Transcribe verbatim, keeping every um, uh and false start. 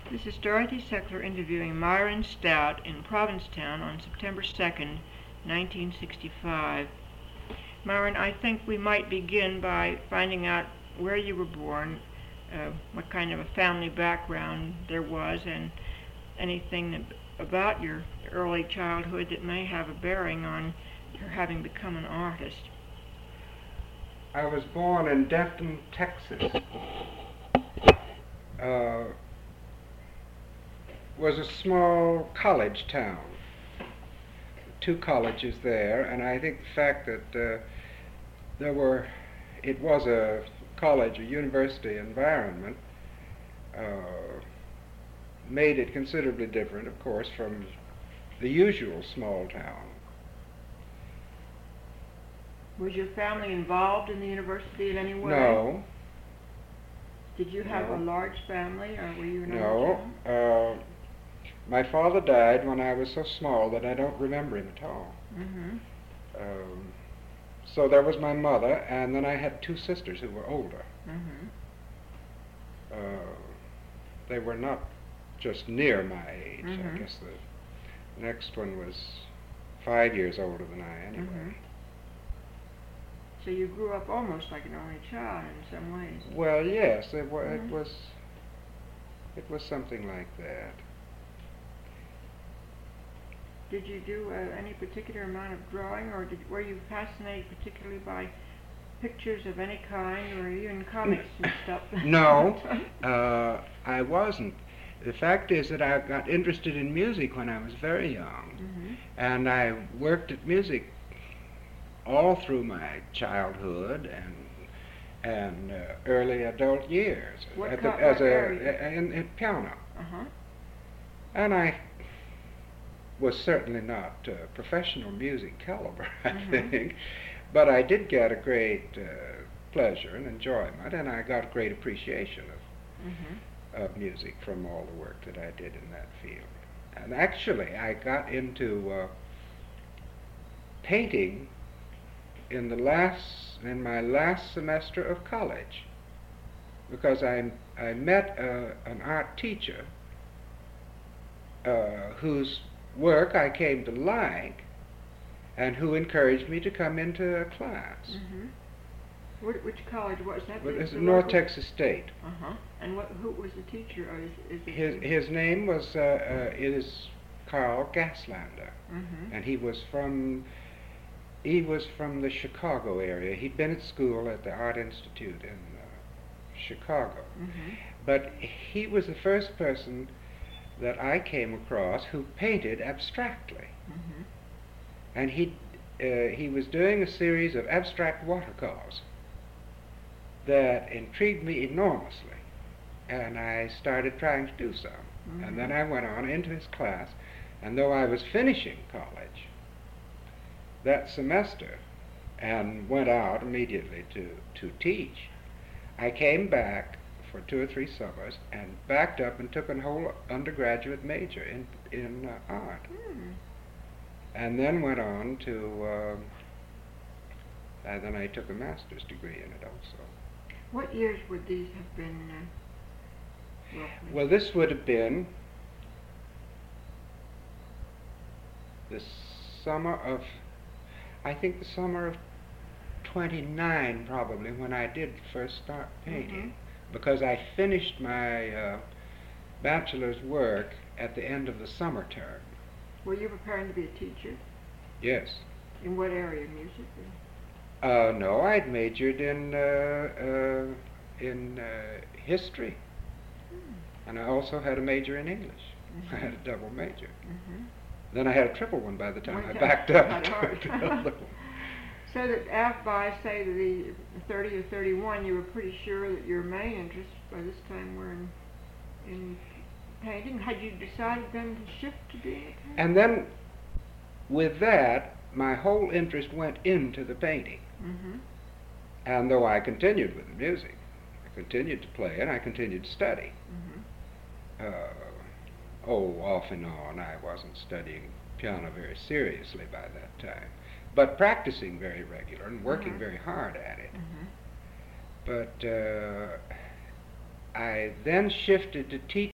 This is Dorothy Seckler interviewing Myron Stout in Provincetown on September second, nineteen sixty-five. Myron, I think we might begin by finding out where you were born, uh, what kind of a family background there was, and anything about your early childhood that may have a bearing on your having become an artist. I was born in Denton, Texas. Uh, was a small college town. Two colleges there, and I think the fact that uh, there were, it was a college, a university environment, uh, made it considerably different, of course, from the usual small town. Was your family involved in the university in any way? No. Did you have No. a large family, or were you an only No. child? Uh, my father died when I was so small that I don't remember him at all. Mm-hmm. Um, so there was my mother, and then I had two sisters who were older. Mm-hmm. Uh, they were not just near my age. Mm-hmm. I guess the next one was five years older than I, anyway. Mm-hmm. So you grew up almost like an only child in some ways. Well, yes, it, wa- Mhm. it was. It was something like that. Did you do uh, any particular amount of drawing, or did, were you fascinated particularly by pictures of any kind, or even comics and stuff? No, uh, I wasn't. The fact is that I got interested in music when I was very young, Mm-hmm. and I worked at music all through my childhood and and uh, early adult years. What at co- as what a area? in, in piano, Uh-huh. and I was certainly not uh, professional music caliber, I Mhm. think, but I did get a great uh, pleasure and enjoyment, and I got great appreciation of Mm-hmm. of music from all the work that I did in that field. And actually, I got into uh, painting in the last in my last semester of college, because I I met uh, an art teacher uh, whose work I came to like, and who encouraged me to come into a class. Mm-hmm. Which, which college was that? Well, The- it's the North local- Texas State. Uh-huh. And what? Who was the teacher? Or is, is it His his name was uh, uh, is Carl Gaslander, Mm-hmm. and he was from he was from the Chicago area. He'd been at school at the Art Institute in uh, Chicago, Mm-hmm. but he was the first person that I came across who painted abstractly, Mm-hmm. and he uh, he was doing a series of abstract watercolors that intrigued me enormously, and I started trying to do some. Mm-hmm. And then I went on into his class, and though I was finishing college that semester and went out immediately to, to teach, I came back for two or three summers and backed up and took a whole undergraduate major in, in uh, art. Mm. And then went on to, um, and then I took a master's degree in it also. What years would these have been, uh, roughly? Well, this would have been the summer of, I think the summer of twenty-nine probably, when I did first start painting, because I finished my uh, bachelor's work at the end of the summer term. Were you preparing to be a teacher? Yes. In what area of music? Uh, no, I'd majored in uh, uh, in uh, history, Hmm. and I also had a major in English. Mhm. I had a double major. Mm-hmm. Then I had a triple one by the time One I time. backed up. Not hard. to the other one. So that af- by, say, the thirty or thirty-one, you were pretty sure that your main interests by this time were in, in painting. Had you decided then to shift to being a painter? And then, with that, my whole interest went into the painting. Mm-hmm. And though I continued with the music, I continued to play and I continued to study. Mm-hmm. Uh, oh, off and on, I wasn't studying piano very seriously by that time, but practicing very regular and working Mhm. very hard at it. Mm-hmm. But uh, I then shifted to teaching